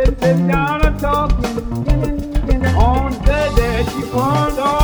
sitting down and talking on the day that she pawned off.